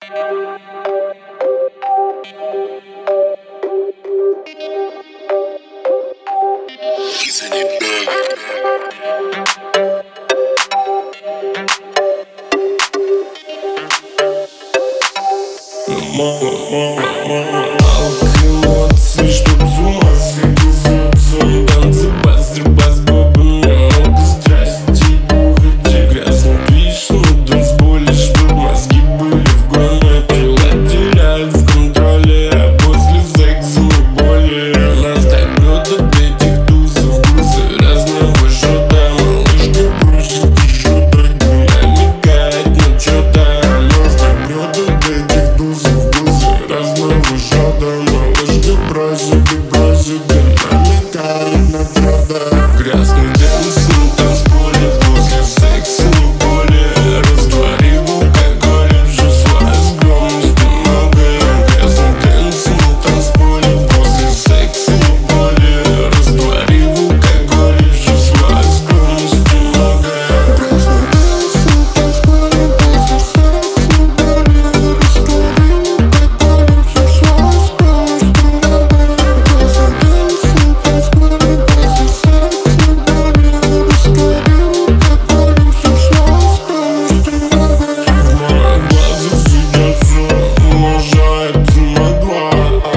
Алк эмоций, чтоб с ума сойти. Танцы, бас, губами, много страсти, уходи. Грязный движ на танцполе, чтоб мозги были в гоне. Тела теряют в контроле, а после секса мы боли. Нас так прет от этих тусов, вкусы разного шота. Малышка просит еще дойду, намекает на чё-то. Нас так прет от этих тусов, разного шота. Малышка просит и намекает на чё-то. Грязный дэнс на танцполе, после секса не более. Раствори в алкоголе всю свою скромность и многое. Грязный дэнс на танцполе, после секса не более. Раствори в алкоголе всю свою скромность и многое. Грязный дэнс на танцполе, после секса не более. Раствори в алкоголе всю свою скромность и многое. Грязный дэнс на танцполе, после секса не более. Раствори в алкоголе всю свою скромность и многое. В моих глазах сидят все, умножается на два.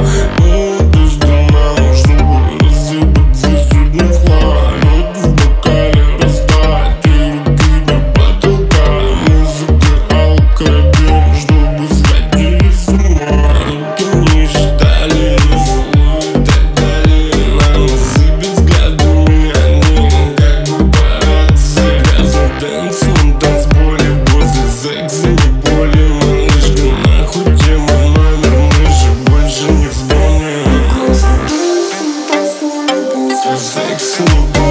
Мы страна, чтобы рассыпаться сегодня в хлам. Лед в бокале растает, и руки до потолка. Музыка, алкоголь, чтобы сходили с ума. Руки не считали, целуют и так далее. На носы взглядами они как бы папарацци. Грязный дэнс на танцполе, после секса не более. Малышка, нахуй тема номер, мы же больше не вспомним. Грязный дэнс на танцполе, после секса не более.